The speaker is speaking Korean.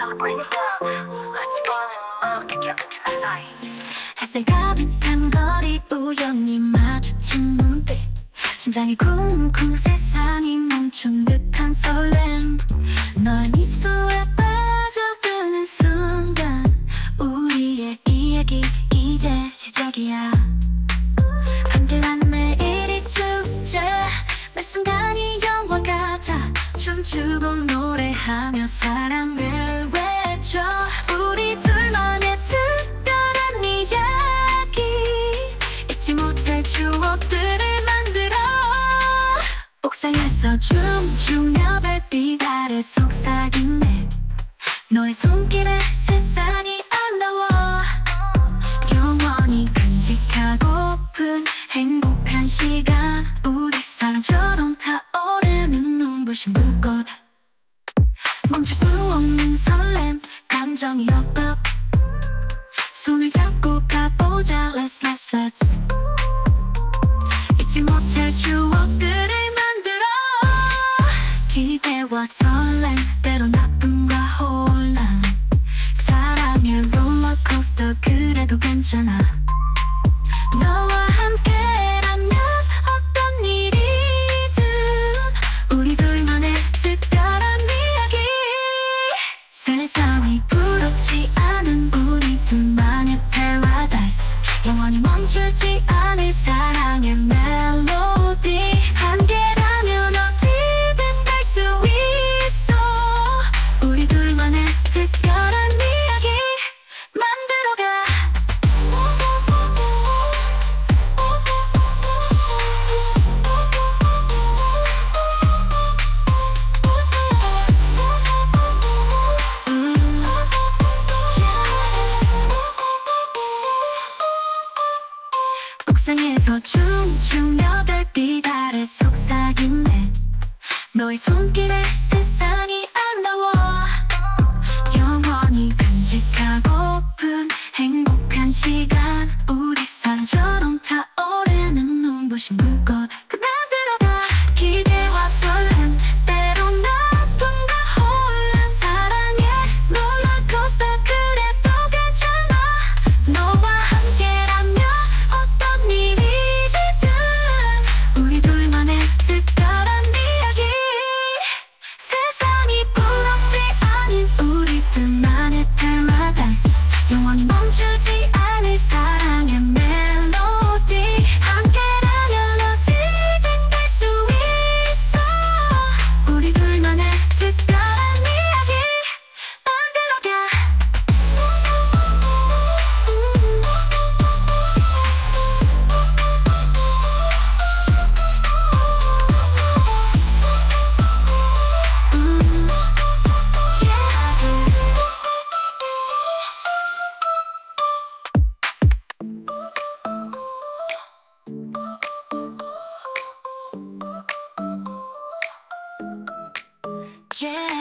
햇살 가득한 거리 우연히 마주친 눈빛 심장이 쿵쿵 세상이 멈춘 듯한 설렘 너의 미소에 빠져드는 순간 우리의 이야기 이제 시작이야 함께한 매일이 축제 매 순간이 영화 같아 춤추고 노래하며 사랑을 외쳐 우리 둘만의 특별한 이야기 잊지 못할 추억들을 만들어 옥상에서 춤추며 별빛 아래 속삭이네 너의 손길에 세상이 아름다워 영원히 간직하고픈 행복한 시간 우리 사랑처럼 타오르는 눈부신 불꽃 멈출 수 없는 설렘 감정이 엇박 손을 잡고 가보자 Let's 잊지 못할 추억들을 만들어 기대와 설렘 때론 나쁨과 혼란 사랑의 롤러코스터 그래도 괜찮아 너와 함께라면 어떤 일이든 우리 둘만의 특별한 이야기 세상이 부럽지 않은 우리 둘만의 paradise 영원히 멈추지 않을 사랑의 멜로디 함께라면 어디든 갈 수 있어 우리 둘만의 특별한 이야기 만들어가 옥상에서 춤추며 별빛 아래 속삭이네 너의 손길에 세상이 아름다워 영원히 간직하고픈 행복한 시간 우리 사랑처럼 타오르는 눈부신 불꽃 만들어가 기대와 설렘 때론 나쁨과 혼란 사랑의 롤러코스터 그래도 괜찮아 너와 함께라면 어떤 일이든 우리 둘만의 특별한 이야기 세상이 부럽지 않은 우리 둘만의 paradise 영원히 멈추지 않을 사랑의 멜로디 함께라면 어디든 갈 수 있어 우리 둘만의 특별한 이야기 만들어가 Yeah.